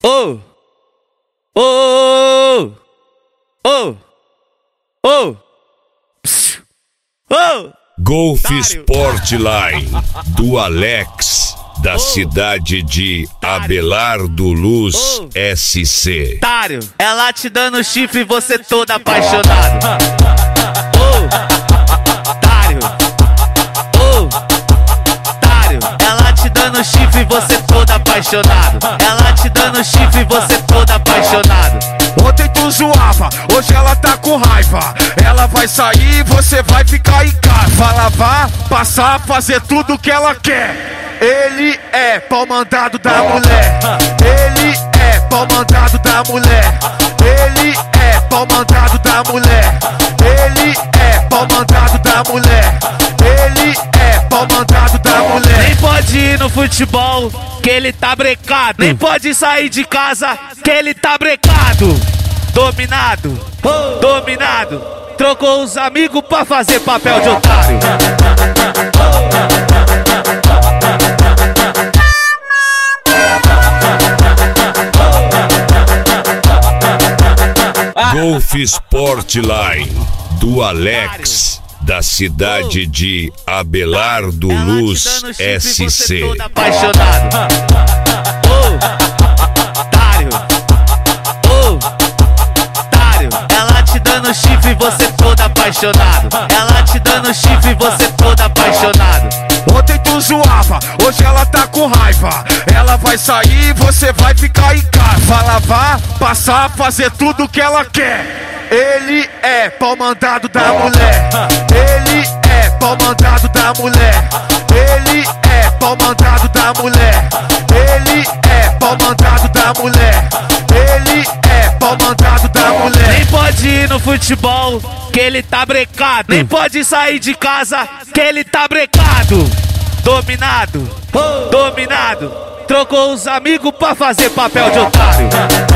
Oh, oh, oh, oh, oh. Golf Sportline do Alex, da cidade de Abelardo Luz, SC. Otário, ela te dando chifre e você todo apaixonado. Oh, otário, oh, otário, ela te dando chifre e você todo apaixonado. Ela te dando chifre e você todo apaixonado. Ontem tu zoava, hoje ela tá com raiva. Ela vai sair e você vai ficar em casa. Vai lavar, passar, fazer tudo que ela quer. Ele é pau mandado da mulher. Ele é pau mandado da mulher. Ele é pau mandado da mulher. Ele é pau mandado da mulher. Ele é pau mandado da mulher. Nem pode ir no futebol, que ele tá brecado. Nem pode sair de casa, que ele tá brecado. Dominado, dominado. Trocou os amigos pra fazer papel de otário. Golf Sportline do Alex, da cidade de Abelardo Luz, SC. Todo apaixonado. Oh, otário, oh, otário. Ela te dando chifre e você todo apaixonado. Ela te dando chifre e você todo apaixonado. Ontem tu zoava, hoje ela tá com raiva. Ela vai sair e você vai ficar em casa. Vai lavar, passar, fazer tudo que ela quer. Ele é pau mandado da mulher. Ele é pau mandado da mulher. Ele é pau mandado da mulher. Ele é pau mandado da mulher. Ele é pau mandado da mulher. Nem pode ir no futebol, que ele tá brecado. Nem pode sair de casa, que ele tá brecado. Dominado, dominado. Trocou os amigos pra fazer papel de otário.